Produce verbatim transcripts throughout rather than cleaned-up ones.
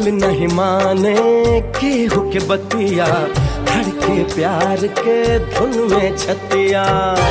नहीं माने केहू के बतिया, धड़के प्यार के धुन में छतिया।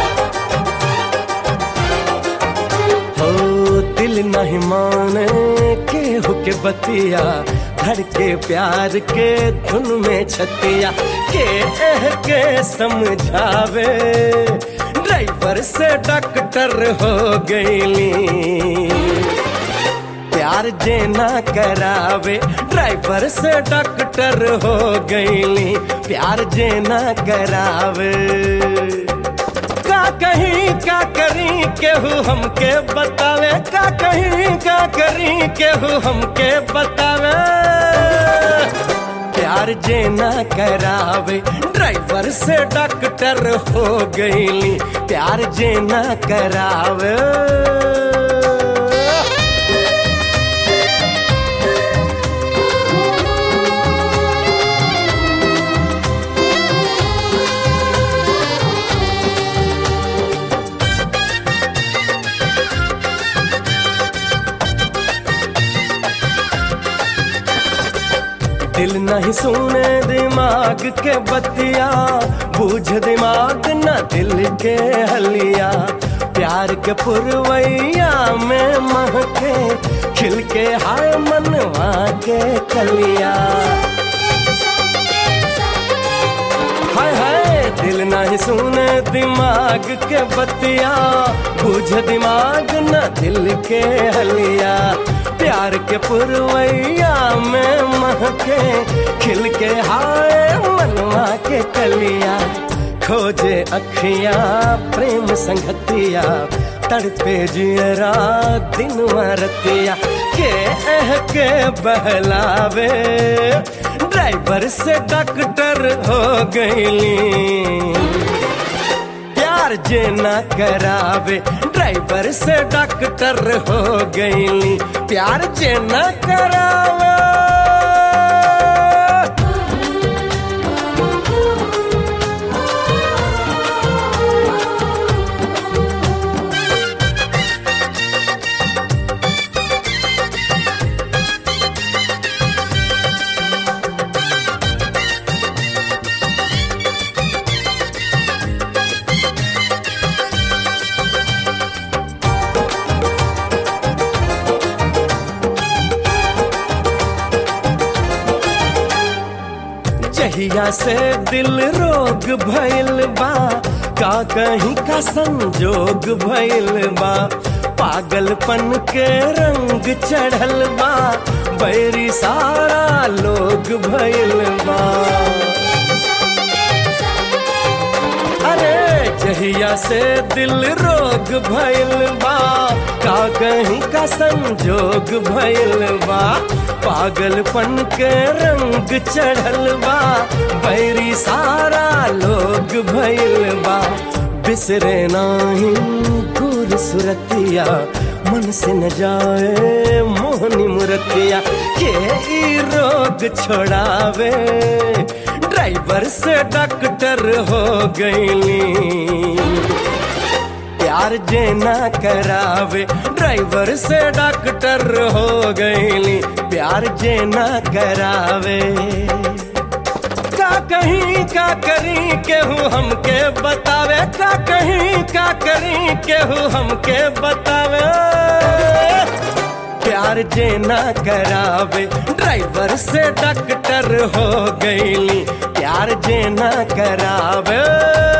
हो दिल नहीं माने केहू के बतिया, धड़के प्यार के धुन में छतिया। के एह के समझावे ड्राइवर से डॉक्टर हो गईली। प्यार जे ना करावे ड्राइवर से डॉक्टर हो गईली। प्यार जे ना करावे का कहीं का करी केहू हमके बतावे। का कहीं का करी केहू हमके बतावे। प्यार जे ना करावे ड्राइवर से डॉक्टर हो गईली। प्यार जे ना करावे। दिल नहीं सुने दिमाग के बतिया, बूझ दिमाग न दिल के हलिया। प्यार के पुरवैया में महके खिल के हाय मनवा के कलिया। हाय हाय दिल नहीं सुने दिमाग के बतिया, बूझ दिमाग न दिल के हलिया। प्यार के पुरवैया में महके खिल के हाय मनवा के कलिया। खोजे अखियां प्रेम संगतिया, तड़पे जियरा दिन रतिया। के एह के बहलावे ड्राइवर से डॉक्टर हो गईली। प्यार जे ना करावे ड्राइवर से डॉक्टर हो गईली। प्यार जे ना करावे। जहिया से दिल रोग भइल बा, का कहीं का संजोग भइल बा। पागलपन के रंग चढ़ल बा, बैरी सारा लोग भइल बा। अरे जहिया से दिल रोग भइल बा, का कहीं का संजोग भइल बा। पागलपन के रंग चढ़ल बा, बैरी सारा लोग भइल बा। बिसरे नाही गुर सुरतिया, मन से न जाए मोहनी मुरतिया। के ई रोग छोड़ावे ड्राइवर से डॉक्टर हो गईली। प्यार जे ना करावे ड्राइवर से डॉक्टर हो गईली। प्यार जे ना करावे का कहीं का करी केहू हमके बतावे। का कहीं का करी केहू हमके बतावे। प्यार जे ना करावे ड्राइवर से डॉक्टर हो गईली। प्यार जे ना करावे।